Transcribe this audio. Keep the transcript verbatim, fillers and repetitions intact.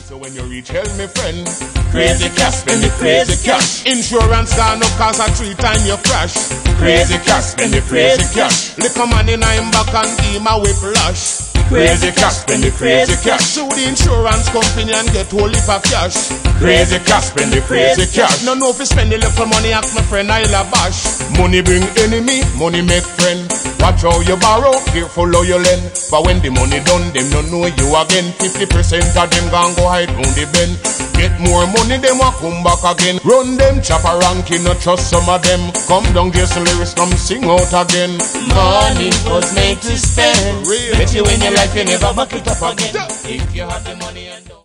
So when you reach hell, my friend, crazy cash, spend the crazy cash. Insurance gone up cause a three time you crash. Crazy cash, spend the crazy cash. Lick a man in him back and give him a whiplash. Crazy cash, spend the crazy cash. Sue the insurance company and get whole heap of cash. Crazy cash, spend the crazy cash. No know if you spend the little money, ask my friend I'll a bash. Money bring enemy, money make friend. Watch how you borrow, careful how you lend. But when the money done, them don't know you again. Fifty percent of them gon' go hide round the bend. Get more money, them a come back again. Run them, chop a ranking, not trust some of them. Come down, Jason lyrics, come sing out again. Money was made to spend. Real. Bet you in your life you never back it up again. If you have the money and don't